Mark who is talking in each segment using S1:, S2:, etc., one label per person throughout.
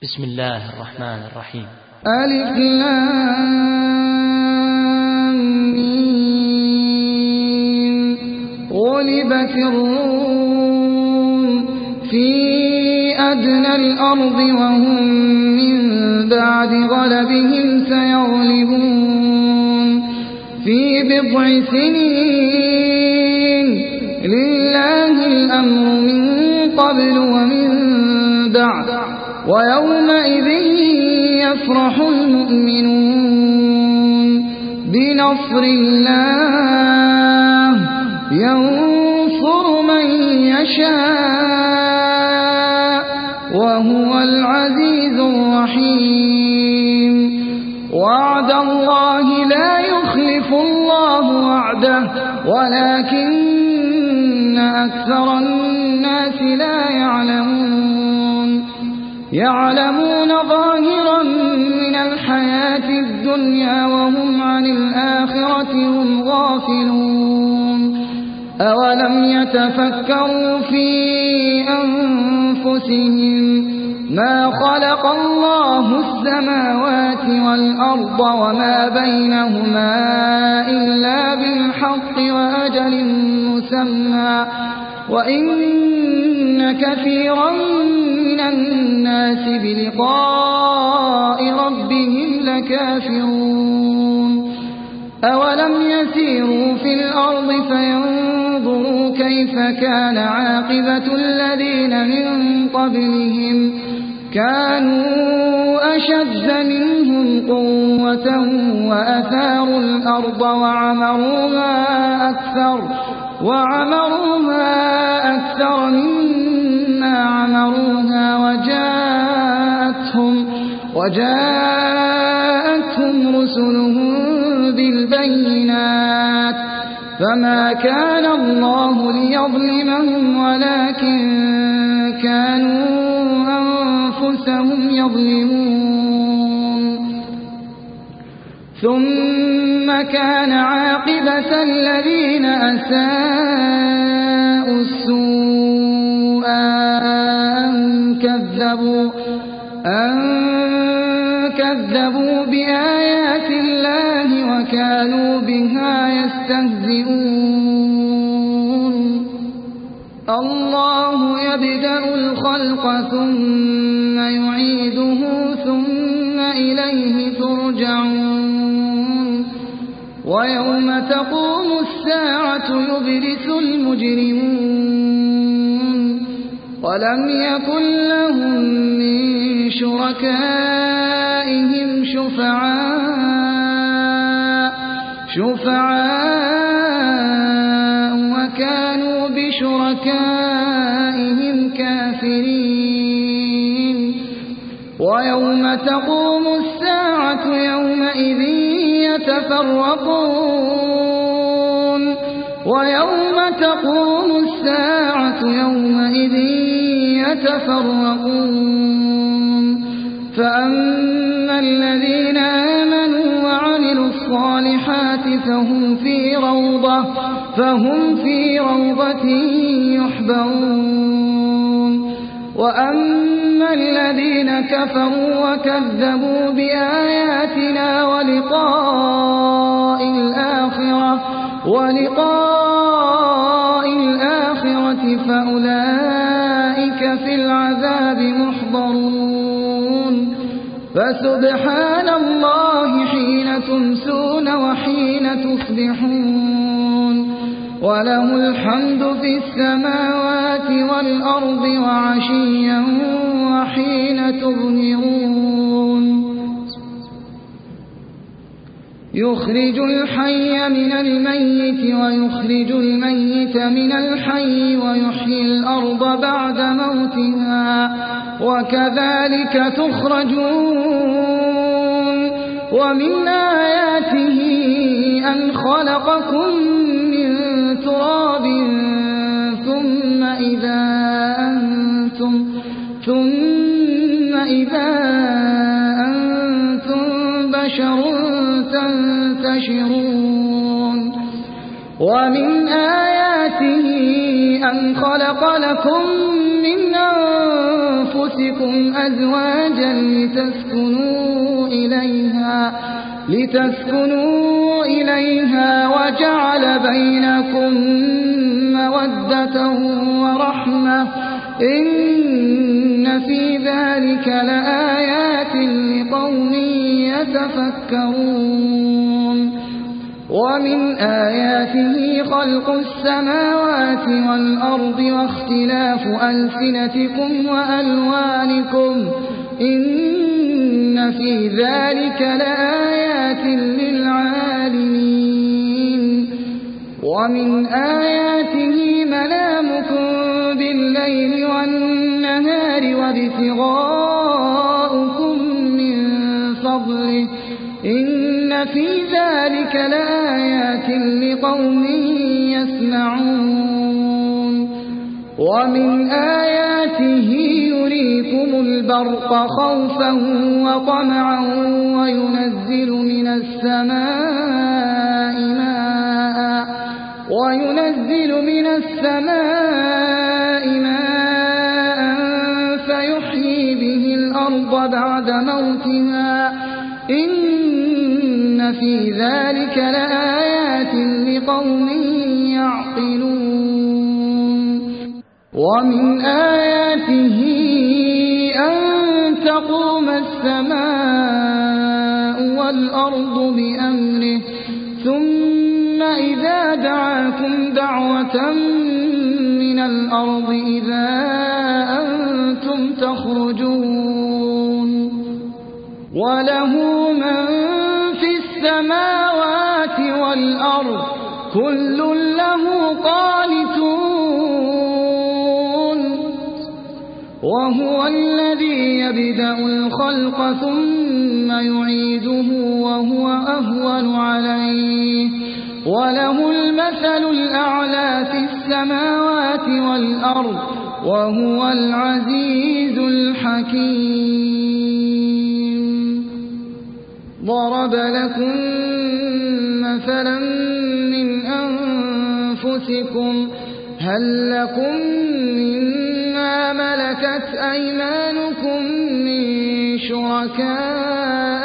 S1: بسم الله الرحمن الرحيم.
S2: ألف لام ميم. غلبت الروم في أدنى الأرض وهم من بعد غلبهم سيغلبون في بضع سنين لله الأمر من قبل ومن بعد ويومئذ يفرح المؤمنون بنصر الله ينصر من يشاء وهو العزيز الرحيم. وعد الله لا يخلف الله وعده ولكن أكثر الناس لا يعلمون ظاهرا من الحياة الدنيا وهم عن الآخرة هم غافلون. أولم يتفكروا في أنفسهم ما خلق الله السماوات والأرض وما بينهما إلا بالحق وأجل مسمى وإن كثيرا من الناس بلقاء ربهم لكافرون. أولم يسيروا في الأرض فينظروا كيف كان عاقبة الذين من قبلهم كانوا أشد منهم قوة وأثاروا الأرض وعمروها أكثر مما عمروها وجاءتهم رسلهم بالبينات فما كان الله ليظلمهم ولكن كانوا أنفسهم يظلمون. ثم كان عاقبة الذين أساءوا السوء أن كذبوا بآيات الله وكانوا بها يستهزئون. الله يبدأ الخلق ثم يعيده ثم إليه ترجعون. ويوم تقوم الساعة يبلس المجرمون ولم يكن لهم من شركائهم شفعاء وكانوا بشركائهم كافرين. ويوم تقوم الساعة يومئذ يتفرقون فأما الذين آمنوا وعملوا الصالحات فهم في روضة يحبرون. وأما الذين كفروا وكذبوا بآياتنا ولقاء الآخرة فأولئك في العذاب محضرون. فسبحان الله حين تمسون وحين تصبحون وله الحمد في السماوات والأرض وعشيا وحين تظهرون. يخرج الحي من الميت ويخرج الميت من الحي ويحيي الأرض بعد موتها وكذلك تخرجون. ومن آياته أن خلقكم من تراب ثم إذا أنتم بشر تنتشرون. ومن آياته أن خلق لكم من أنفسكم أنفسكم أزواجا لتسكنوا إليها وجعل بينكم مودة ورحمة إن في ذلك لآيات لقوم يتفكرون ومن آياته خلق السماوات والأرض واختلاف ألسنتكم وألوانكم إن في ذلك لآيات للعالمين ومن آياته منامكم بالليل والنهار وابتغاؤكم من فضله إن في ذلك لآيات لقوم يسمعون ومن آياته يريكم البرق خوفا وطمعا وينزل من السماء ماء فيحيي به الأرض بعد موتها إن في ذلك لآيات لقوم يعقلون ومن آياته أن تقوم السماء والأرض بأمره ثم إذا دعاكم دعوة من الأرض إذا أنتم تخرجون وله من في السماوات والأرض كل له قانتون وهو الذي يبدأ الخلق ثم يعيده وهو أهون عليه وله المثل الأعلى في السماوات والأرض وهو العزيز الحكيم ضرب لكم مثلا من أنفسكم هل لكم مما ملكت أيمانكم من شركاء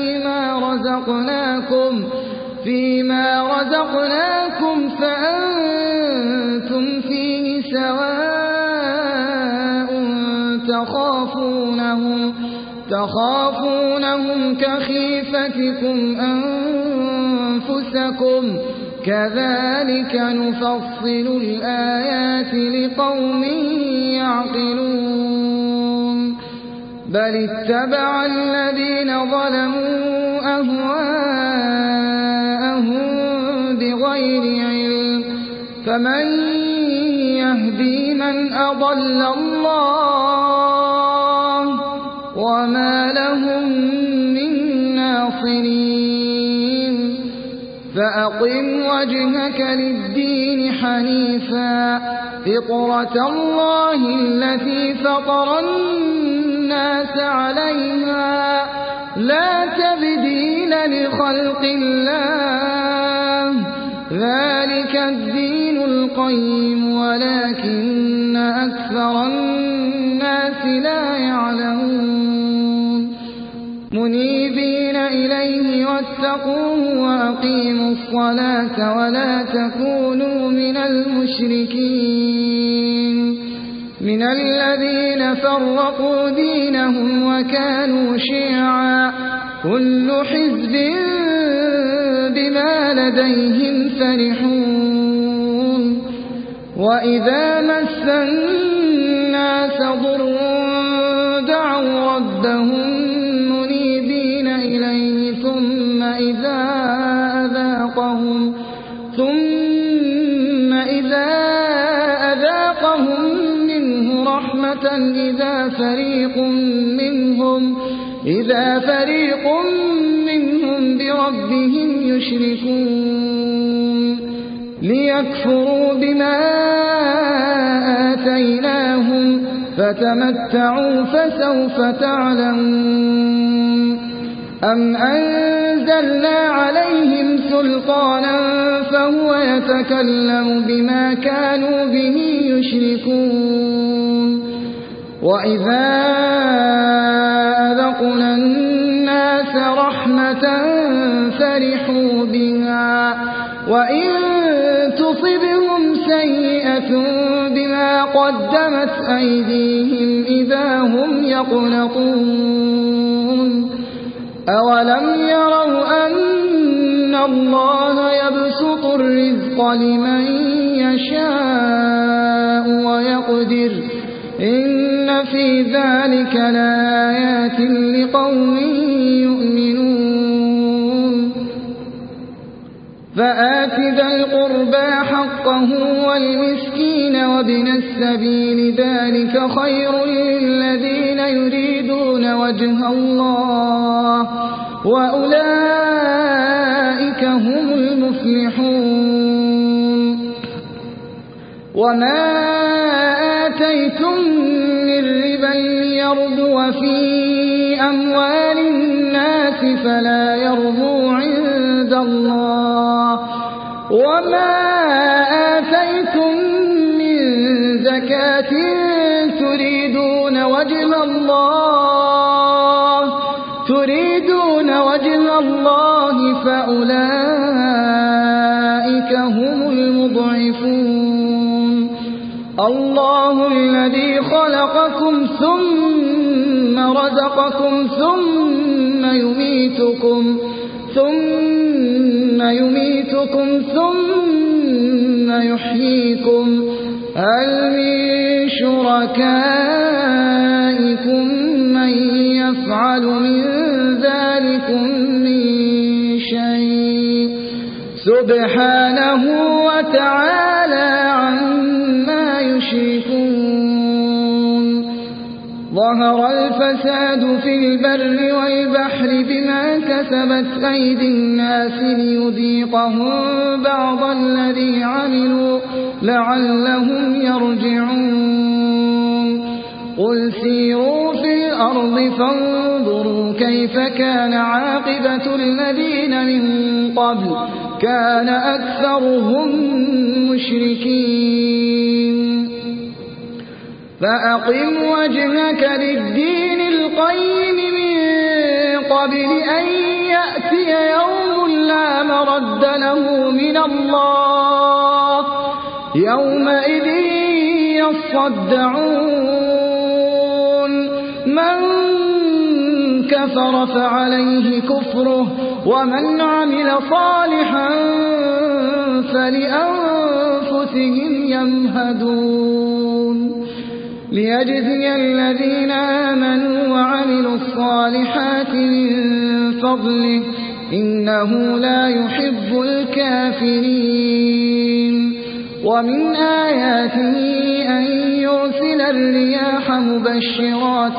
S2: فيما رزقناكم فأنتم فيه سواء تخافونهم كخيفتكم أنفسكم كذلك نفصل الآيات لقوم يعقلون بل اتبع الذين ظلموا أهواءهم بغير علم فمن يهدي من أضل الله وما لهم من ناصرين فأقم وجهك للدين حنيفا فطرة الله التي فطر الناس عليها لا تبديل لخلق الله ذلك الدين القيم ولكن أكثر الناس لا يعلمون منيبين إليه واتقوه وأقيموا الصلاة ولا تكونوا من المشركين من الذين فرقوا دينهم وكانوا شيعا كل حزب بما لديهم فرحون وإذا مس الناس ضر دعوا ربهم منيبين إليه ثم إذا أذاقهم منه رحمة إذا فريق منهم بربهم يشركون ليكفروا بما آتيناهم فتمتعوا فسوف تعلمون أم أنزلنا عليهم سلطانا فهو يتكلم بما كانوا به يشركون وإذا أذقنا الناس رحمة فرحوا بها وإن تصبهم سيئة بما قدمت أيديهم إذا هم يقنطون أولم يروا أن الله يبسط الرزق لمن يشاء ويقدر إن في ذلك لآيات لقوم يؤمنون فآت ذا القربى حقه والمسكين وابن السبيل ذلك خير للذين يريدون وجه الله وأولئك هم المفلحون وما آتيتم من ربا ليربو في أموال الناس فلا يربو عند الله وما آتيتم من زكاة تريدون وجه الله فأولئك هم المضعفون الله الذي خلقكم ثم رزقكم ثم يميتكم ثم يحييكم هل من شركائكم من يفعل من ذلكم من شيء سبحانه وتعالى عما يشركون ظهر الفساد في البر والبحر بما كسبت أيدي الناس ليذيقهم بعض الذي عملوا لعلهم يرجعون قل سيروا في الأرض فانظروا كيف كان عاقبة الذين من قبل كان أكثرهم مشركين فأقم وجهك للدين القيم من قبل أن يأتي يوم لا مرد له من الله يومئذ يصدعون من كفر فعليه كفره ومن عمل صالحا فلأنفسهم يمهدون ليجزي الذين آمنوا وعملوا الصالحات من فضله إنه لا يحب الكافرين ومن آياته أن يرسل الرياح مبشرات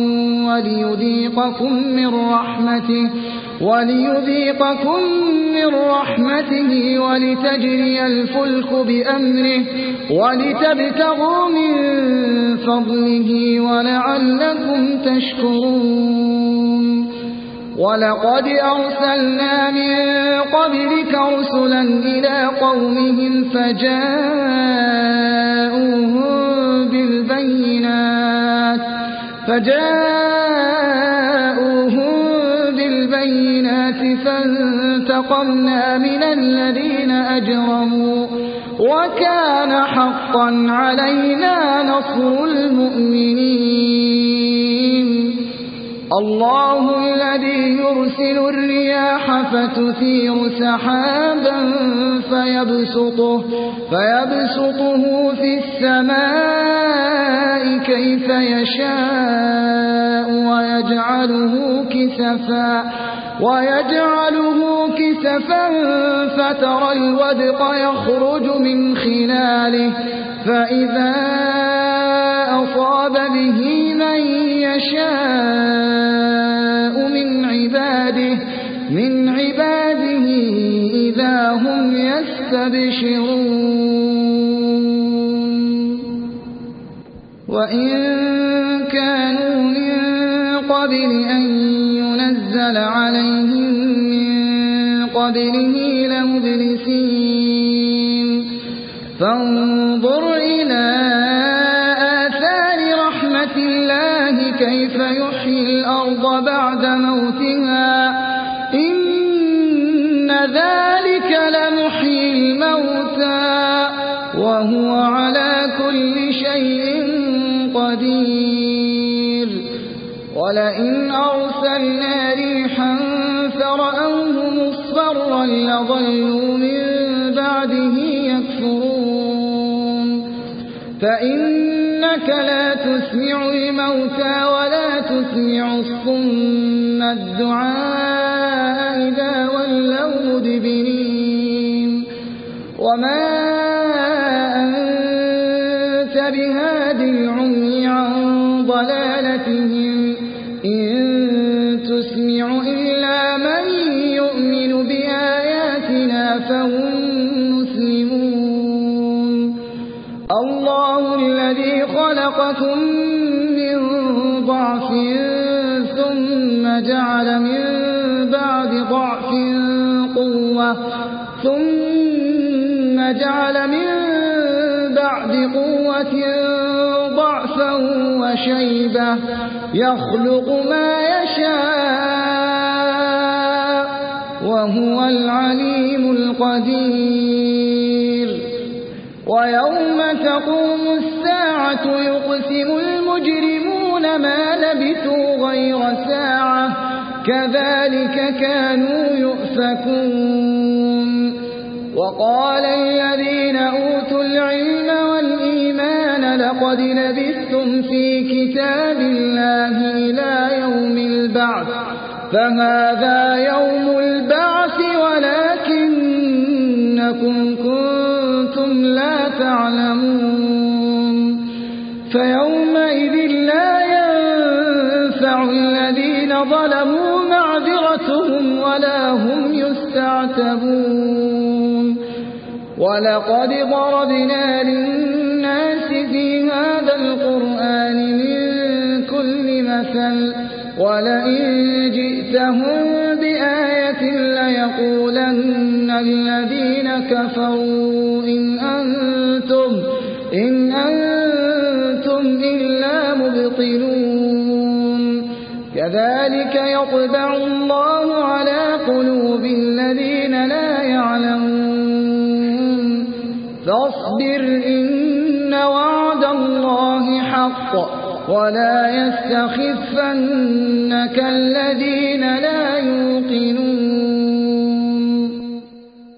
S2: وليذيقكم من رحمته ولتجري الفلك بأمره ولتبتغوا من فضله ولعلكم تشكرون ولقد أرسلنا من قبلك رسلا إلى قومهم فجاءوهم بالبينات فانتقمنا من الذين أجرموا وكان حقا علينا نصر المؤمنين الله الذي يرسل الرياح فتثير سحابا فيبسطه في السماء كيف يشاء ويجعله كسفا فترى الودق يخرج من خلاله فإذا أصاب به من يشاء من عباده إذا هم يستبشرون وإن كانوا من قبل أن ينزل عليهم من قبله لمبلسين فانظر إلى آثار رحمة بعد موتها إن ذلك لمحيي الموتى وهو على كل شيء قدير ولئن أرسلنا ريحا فرأوه مصفرا لظلوا من بعده يكفرون فإنك لا تسمع الموتى ولا تسمع الصم الدعاء إذا ولوا مدبرين وما أنت بهاد العمي عن ضلالتهم إن تسمع إلا من يؤمن بآياتنا فهم مسلمون الله الذي خلقكم من ضعف ثم جعل من بعد ضعف قوة ثم جعل من بعد قوة ضعفا وشيبة يخلق ما يشاء وهو العليم القدير ويوم تقوم الساعة يقسم المجرمون ما لبثوا غير ساعة كذلك كانوا يؤفكون وقال الذين أوتوا العلم والإيمان لقد لبثتم في كتاب الله إلى يوم البعث فهذا يوم البعث ولكنكم كنتم لا تعلمون فيومئذ لا ينفع الذين ظلموا معذرتهم ولا هم يستعتبون ولقد ضربنا للناس في هذا القرآن من كل مثل ولئن جئتهم بآية ليقولن الذين كفروا إن أنتم إلا مبطلون كذلك يطبع الله على قلوب الذين لا يعلمون فاصبر إن وعد الله حق ولا يستخفنك الذين لا يوقنون